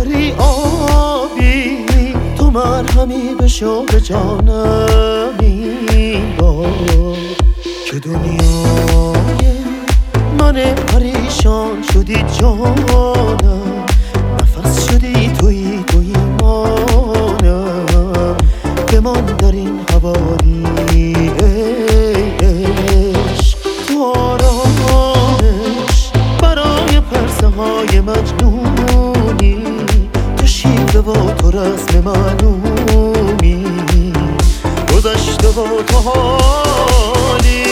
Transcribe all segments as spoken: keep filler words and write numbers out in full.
بحری آبی، تو مرهمی بشو به جانم این بار که دنیای من پریشان شدی جانم، نفس شدی توی توی مانم، بمان در این حوالی عشق تو آرامش برای پرسه های مجنونی، تو شیوه و تو رسم معلومی، گذشته و تو حالی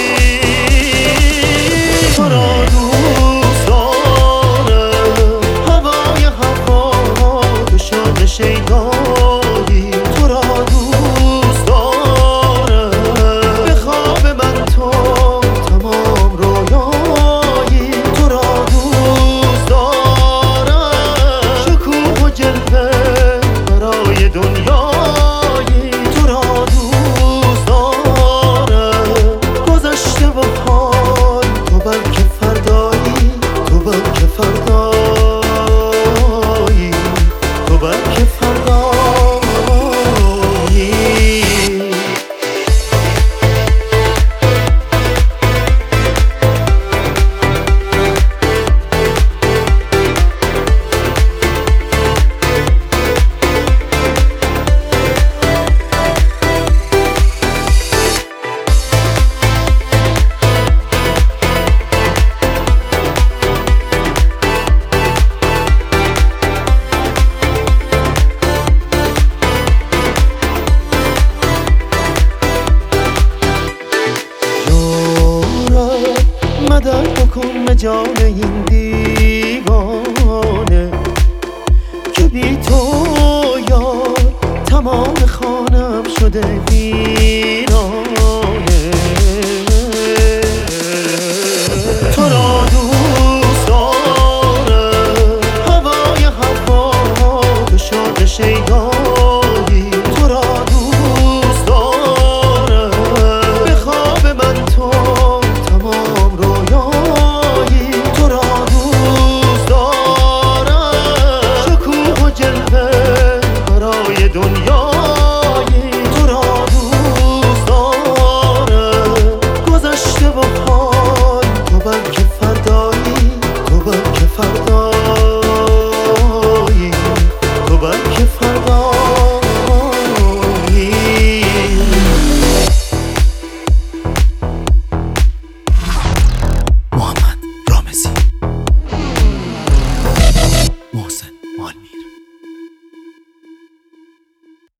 تو را دوست دارم، هوای هوا تو شد شیدایی، تو را دوست دارم، به خواب من تو تمام رویایی، تو را دوست دارم، شکوه و جلوه برای دنیایی، تو را دوست دارم، گذشته و حال تو بلکه فردایی، تو بلکه فردایی، تو بلکه فردایی. مدد بکن به جان این دیوانه که بی تو یار تمام خانم شده ویران.